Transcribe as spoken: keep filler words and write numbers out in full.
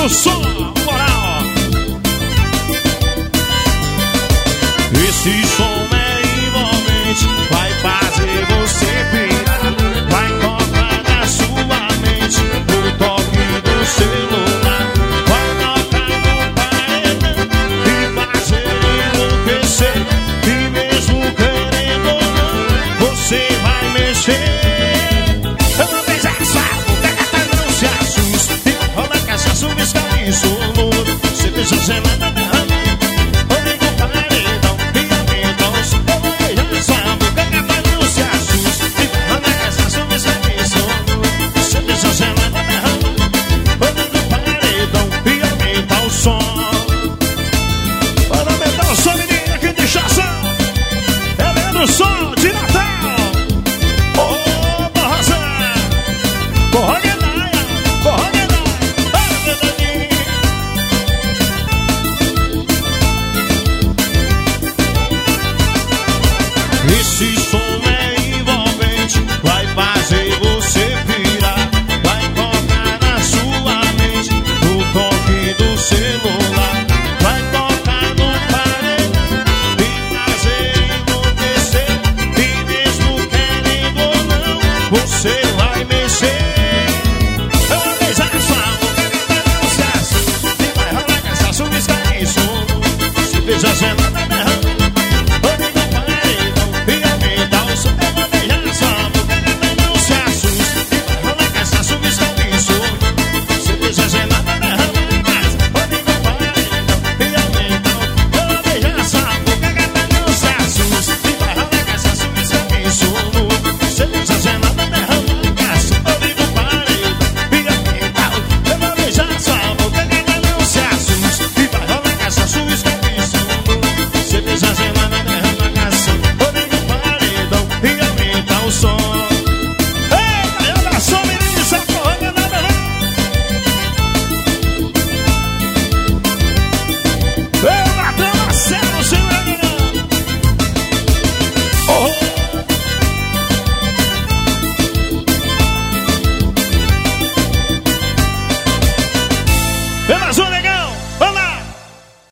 o som, moral. Esse som é envolvente, vai fazer você pirar. Vai tocar na sua mente, no toque do celular. Vai tocar no paredão e fazer enlouquecer. E mesmo querendo ou não, você vai mexer. Uma vez é só, pega a não se assuste. Rola cachaça, um biscate e solo. Cerveja gelada.